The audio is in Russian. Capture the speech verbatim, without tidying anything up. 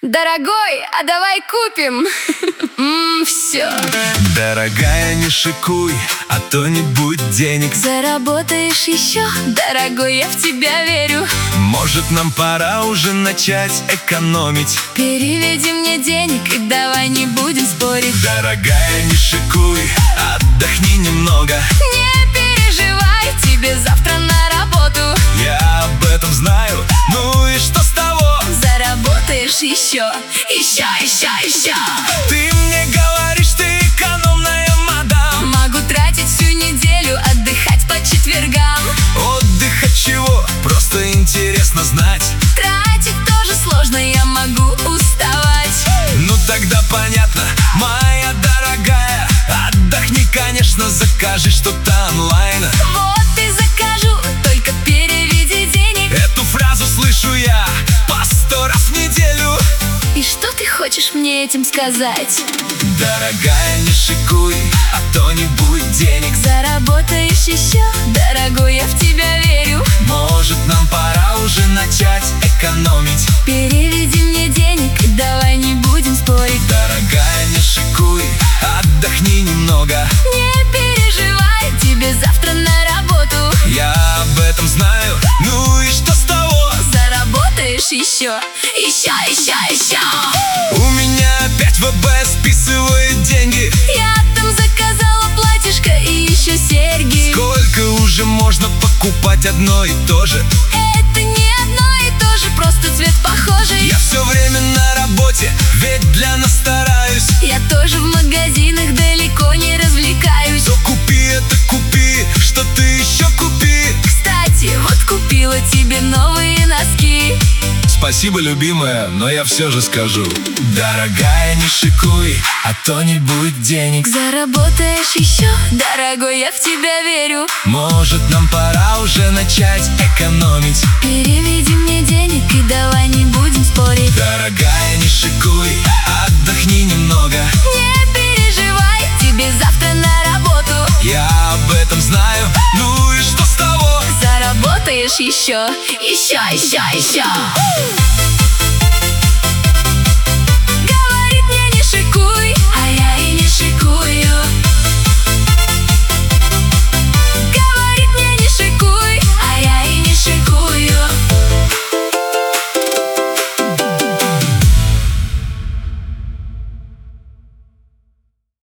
Дорогой, а давай купим Ммм, все. Дорогая, не шикуй, а то не будет денег. Заработаешь еще, дорогой, я в тебя верю. Может, нам пора уже начать экономить. Переведи мне денег и давай не будем спорить. Дорогая, не шикуй, отдохни немного. Не переживай, тебе завтра на работу. Я об этом знаю, ну и что с того? Заработаешь еще, еще, еще, еще. Ты мне говоришь, ты экономная мадам. Могу тратить всю неделю, отдыхать по четвергам. Отдых от чего? Просто интересно знать. Тратить тоже сложно, я могу уставать. Ну тогда понятно, моя дорогая. Отдохни, конечно, закажи что-то онлайн. Вот и закажу, только переведи денег. Эту фразу слышу я по сто раз в неделю. И что ты хочешь мне этим сказать? Dорогая, не шикуй, а то не будет денег. Заработаешь еще, дорогой, я в тебя верю. Может, нам пора уже начать экономить. Переведи мне денег и давай не будем спорить. Дорогая, не шикуй, отдохни немного. Не переживай, тебе завтра на работу. Я об этом знаю, ну и что с того? Заработаешь еще, еще, еще, еще. У меня опять ВБ списывает деньги. Я там заказала платьишко и еще серьги. Сколько уже можно покупать одно и то же? Это не одно и то же, просто цвет похожий. Я все время на работе, ведь для нас стараюсь. Я тоже в магазинах далеко не развлекаюсь. То купи это, купи, что ты еще купи. Кстати, вот купила тебе новые носки. Спасибо, любимая, но я все же скажу. Дорогая, не шикуй, а то не будет денег. Заработаешь еще, дорогой, я в тебя верю. Может, нам пора уже начать экономить. Переведи мне денег и давай не будем спорить. Дорогая, не шикуй, отдохни немного. Не переживай, тебе завтра на работу. Я об этом знаю, ну и что с того? Заработаешь еще, еще, еще, еще.